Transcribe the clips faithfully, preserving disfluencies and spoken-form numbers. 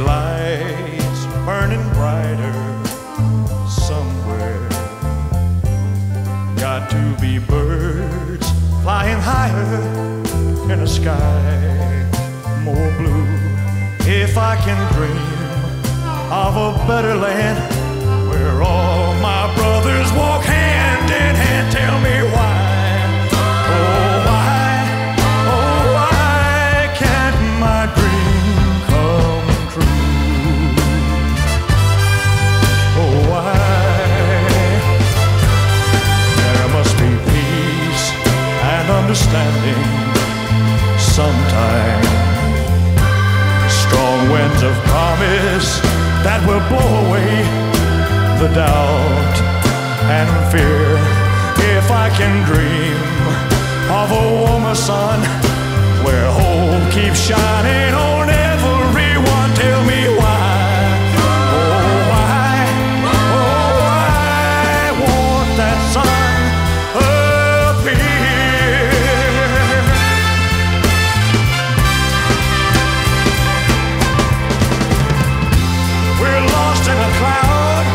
lights burning brighter somewhere. Got to be birds flying higher in a sky more blue. If I can dream of a better land where all my brothers walk hand in hand, tell me why, oh why, oh why can't my dream come true? Oh why? There must be peace and understanding sometime. Strong winds of promise that will blow away the doubt and fear. If I can dream of a warmer sun where hope keeps shining on everyone, tell me why, oh why, oh why won't that sun appear? We're lost in a cloud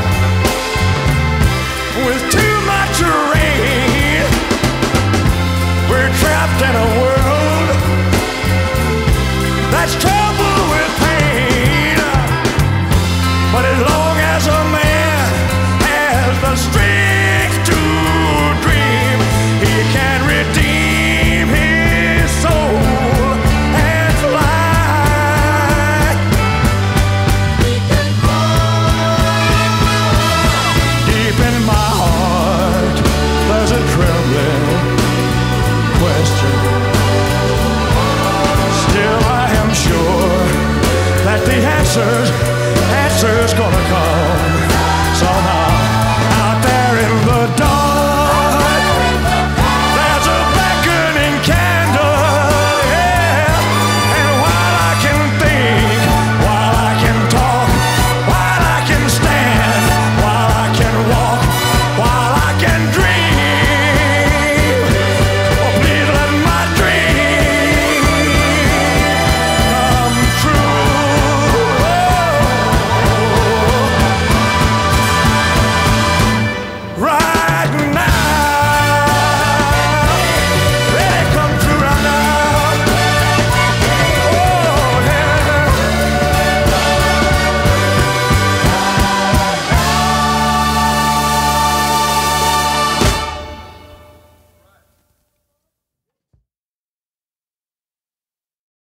with too much rain. We're trapped in a world that's troubled with pain. But as long as a man has the strength to dream, he can redeem his soul and fly. Deep in my heart, there's a trembling question. Still I am sure that the answers, answers gonna come.